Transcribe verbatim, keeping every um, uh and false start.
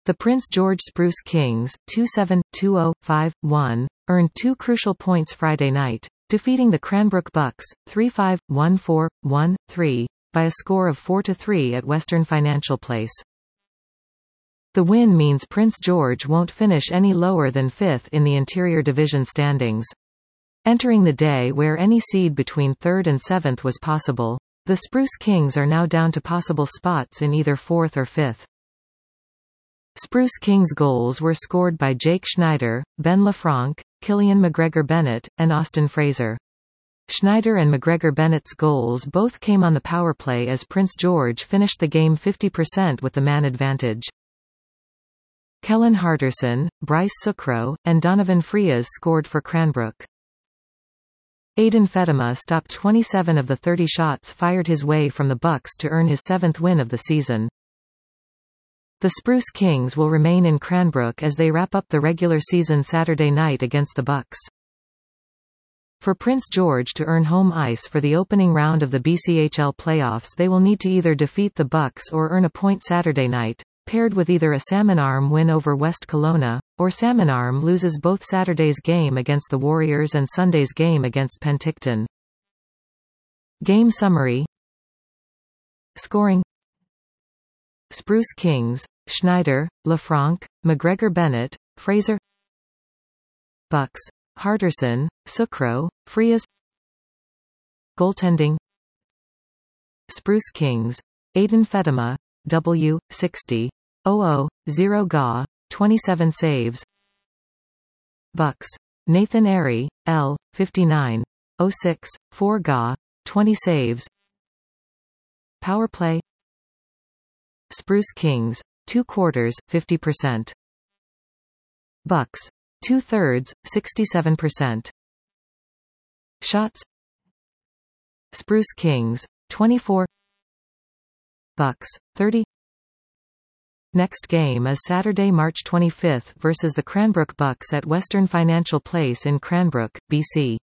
The Prince George Spruce Kings, two seven, two oh, five one, earned two crucial points Friday night, defeating the Cranbrook Bucks, three five, one four, one three, by a score of four to three at Western Financial Place. The win means Prince George won't finish any lower than fifth in the Interior Division standings. Entering the day where any seed between third and seventh was possible, the Spruce Kings are now down to possible spots in either fourth or fifth. Spruce Kings goals were scored by Jake Schneider, Ben Lafranc, Killian McGregor-Bennett, and Austin Fraser. Schneider and McGregor-Bennett's goals both came on the power play as Prince George finished the game fifty percent with the man advantage. Kellen Harderson, Bryce Sucro, and Donovan Frias scored for Cranbrook. Aiden Fedema stopped twenty-seven of the thirty shots fired his way from the Bucks to earn his seventh win of the season. The Spruce Kings will remain in Cranbrook as they wrap up the regular season Saturday night against the Bucks. For Prince George to earn home ice for the opening round of the B C H L playoffs, they will need to either defeat the Bucks or earn a point Saturday night, paired with either a Salmon Arm win over West Kelowna, or Salmon Arm loses both Saturday's game against the Warriors and Sunday's game against Penticton. Game summary. Scoring: Spruce Kings, Schneider, Lafranc, McGregor-Bennett, Fraser. Bucks, Harderson, Sucro, Frias. Goaltending: Spruce Kings, Aiden Fedema, W, sixty, oh oh, zero Ga, twenty-seven saves. Bucks, Nathan Airy, L, fifty-nine, oh six, four Ga, twenty saves. Power play: Spruce Kings, two quarters, fifty percent. Bucks, two thirds, sixty-seven percent. Shots: Spruce Kings, twenty-four. Bucks, thirty. Next game is Saturday, March twenty-fifth versus the Cranbrook Bucks at Western Financial Place in Cranbrook, B C.